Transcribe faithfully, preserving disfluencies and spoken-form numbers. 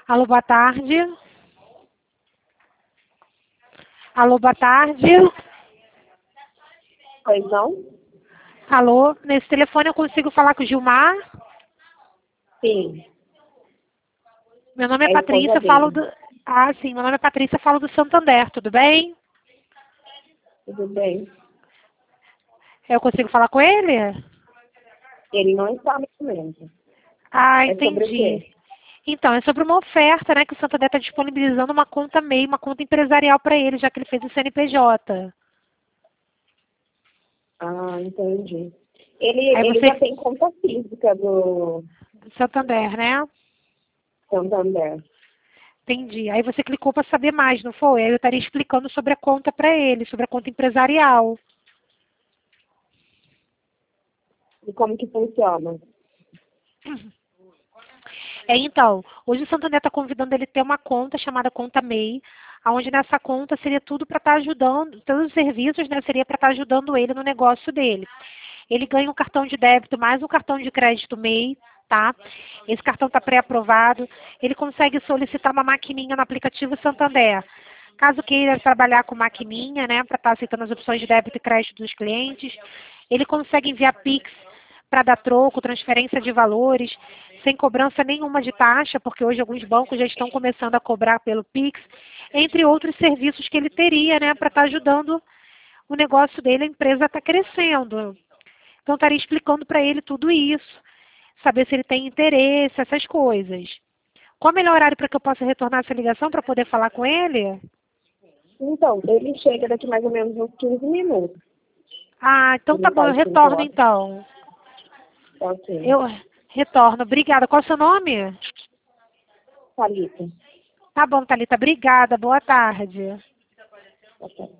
Alô, boa tarde. Alô, boa tarde. Pois não? Alô, nesse telefone eu consigo falar com o Gilmar? Sim. Meu nome é É a esposa Patrícia, falo dele. do... Ah, sim, meu nome é Patrícia, falo do Santander, tudo bem? Tudo bem. Eu consigo falar com ele? Ele não está no momento. Ah, É sobre o entendi. quê? Então, é sobre uma oferta, né, que o Santander está disponibilizando uma conta M E I, uma conta empresarial para ele, já que ele fez o C N P J. Ah, entendi. Ele, Aí ele você... já tem conta física do Santander, né? Santander. Entendi. Aí você clicou para saber mais, não foi? Aí eu estaria explicando sobre a conta para ele, sobre a conta empresarial. E como que funciona? É, então, hoje o Santander está convidando ele a ter uma conta chamada Conta M E I, onde nessa conta seria tudo para estar ajudando, todos os serviços, né, seria para estar ajudando ele no negócio dele. Ele ganha um cartão de débito mais um cartão de crédito M E I, tá? Esse cartão está pré-aprovado. Ele consegue solicitar uma maquininha no aplicativo Santander. Caso queira trabalhar com maquininha, né, para estar aceitando as opções de débito e crédito dos clientes, ele consegue enviar Pix para dar troco, transferência de valores, sem cobrança nenhuma de taxa, porque hoje alguns bancos já estão começando a cobrar pelo Pix, entre outros serviços que ele teria, né, para estar ajudando o negócio dele, a empresa está crescendo. Então, estaria explicando para ele tudo isso, saber se ele tem interesse, essas coisas. Qual é o melhor horário para que eu possa retornar essa ligação para poder falar com ele? Então, ele chega daqui mais ou menos uns quinze minutos. Ah, então Ele tá bom, eu faz cinco retorno horas. então. Ok. Eu retorno. Obrigada. Qual é o seu nome? Thalita. Tá bom, Thalita. Obrigada. Boa tarde. Ok.